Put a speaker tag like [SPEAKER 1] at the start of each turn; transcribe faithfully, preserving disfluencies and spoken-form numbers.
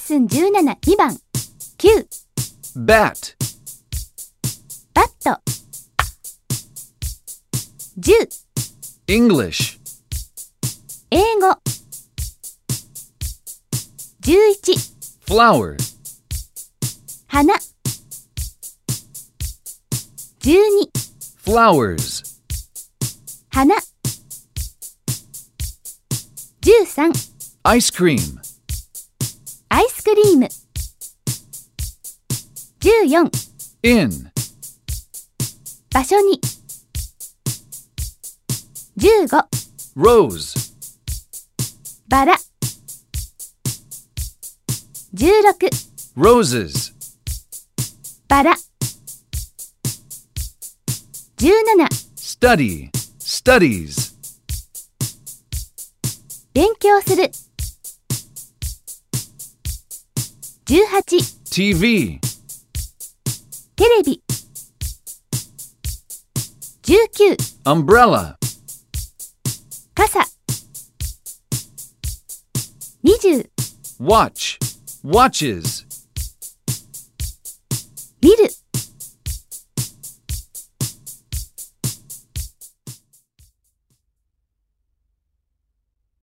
[SPEAKER 1] スンじゅうなな、にばん。きゅう。
[SPEAKER 2] bat,
[SPEAKER 1] バット。じゅう。
[SPEAKER 2] English,
[SPEAKER 1] 英語。じゅういち。
[SPEAKER 2] flower,
[SPEAKER 1] 花。じゅうに。
[SPEAKER 2] flowers,
[SPEAKER 1] 花。じゅうさん。
[SPEAKER 2] ice cream,
[SPEAKER 1] アイスクリーム。じゅうよん。
[SPEAKER 2] in,
[SPEAKER 1] 場所に。じゅうご。
[SPEAKER 2] rose,
[SPEAKER 1] バラ。じゅうろく。
[SPEAKER 2] roses,
[SPEAKER 1] バラ。じゅうなな。
[SPEAKER 2] study, studies,
[SPEAKER 1] 勉強する。じゅうはち。
[SPEAKER 2] TV,
[SPEAKER 1] テレビ。じゅうきゅう。
[SPEAKER 2] umbrella,
[SPEAKER 1] 傘。にじゅう。
[SPEAKER 2] watch, watches,